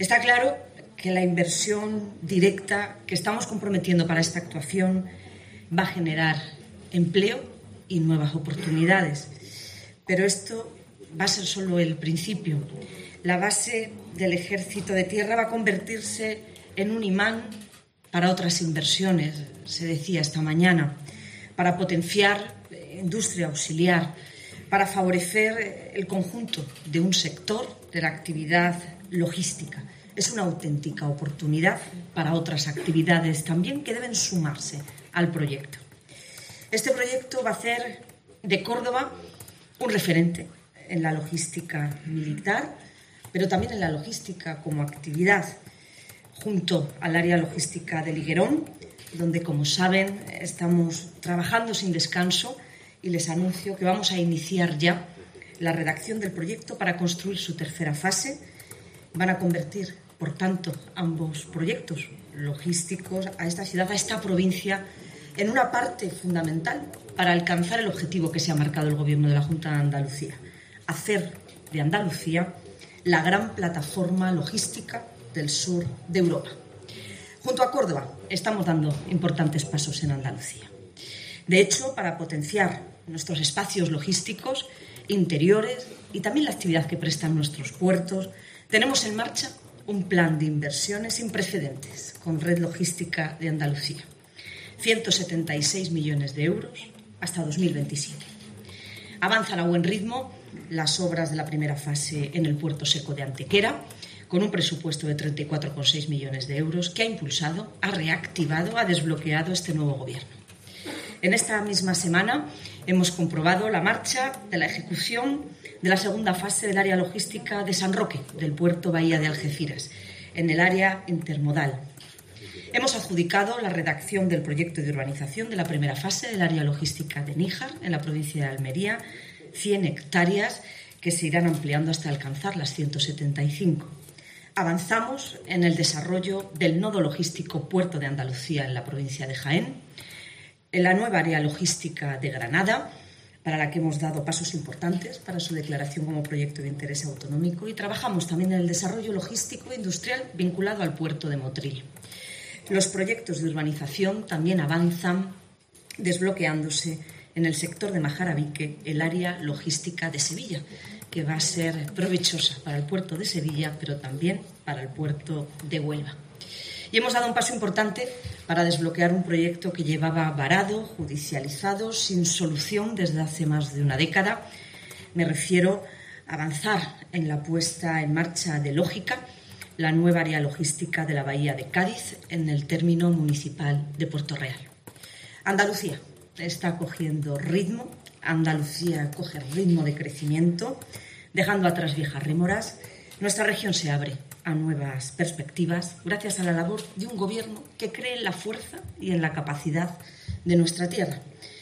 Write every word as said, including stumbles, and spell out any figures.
Está claro que la inversión directa que estamos comprometiendo para esta actuación va a generar empleo y nuevas oportunidades. Pero esto va a ser solo el principio. La base del Ejército de Tierra va a convertirse en un imán para otras inversiones, se decía esta mañana, para potenciar industria auxiliar, para favorecer el conjunto de un sector de la actividad logística. Es una auténtica oportunidad para otras actividades también que deben sumarse al proyecto. Este proyecto va a hacer de Córdoba un referente en la logística militar, pero también en la logística como actividad, junto al área logística de Liguerón, donde, como saben, estamos trabajando sin descanso y les anuncio que vamos a iniciar ya la redacción del proyecto para construir su tercera fase. Van a convertir, por tanto, ambos proyectos logísticos a esta ciudad, a esta provincia, en una parte fundamental para alcanzar el objetivo que se ha marcado el Gobierno de la Junta de Andalucía: hacer de Andalucía la gran plataforma logística del sur de Europa. Junto a Córdoba estamos dando importantes pasos en Andalucía. De hecho, para potenciar nuestros espacios logísticos interiores y también la actividad que prestan nuestros puertos, tenemos en marcha un plan de inversiones sin precedentes con Red Logística de Andalucía. ciento setenta y seis millones de euros hasta dos mil veintisiete. Avanzan a buen ritmo las obras de la primera fase en el puerto seco de Antequera, con un presupuesto de treinta y cuatro coma seis millones de euros que ha impulsado, ha reactivado, ha desbloqueado este nuevo Gobierno. En esta misma semana hemos comprobado la marcha de la ejecución de la segunda fase del área logística de San Roque, del puerto Bahía de Algeciras, en el área intermodal. Hemos adjudicado la redacción del proyecto de urbanización de la primera fase del área logística de Níjar, en la provincia de Almería, cien hectáreas que se irán ampliando hasta alcanzar las ciento setenta y cinco. Avanzamos en el desarrollo del nodo logístico Puerto de Andalucía en la provincia de Jaén, en la nueva área logística de Granada, para la que hemos dado pasos importantes para su declaración como proyecto de interés autonómico, y trabajamos también en el desarrollo logístico e industrial vinculado al puerto de Motril. Los proyectos de urbanización también avanzan, desbloqueándose en el sector de Majarabique el área logística de Sevilla, que va a ser provechosa para el puerto de Sevilla, pero también para el puerto de Huelva. Y hemos dado un paso importante para desbloquear un proyecto que llevaba varado, judicializado, sin solución desde hace más de una década. Me refiero a avanzar en la puesta en marcha de Lógica, la nueva área logística de la Bahía de Cádiz, en el término municipal de Puerto Real. Andalucía está cogiendo ritmo, Andalucía coge ritmo de crecimiento, dejando atrás viejas rémoras. Nuestra región se abre a nuevas perspectivas gracias a la labor de un Gobierno que cree en la fuerza y en la capacidad de nuestra tierra.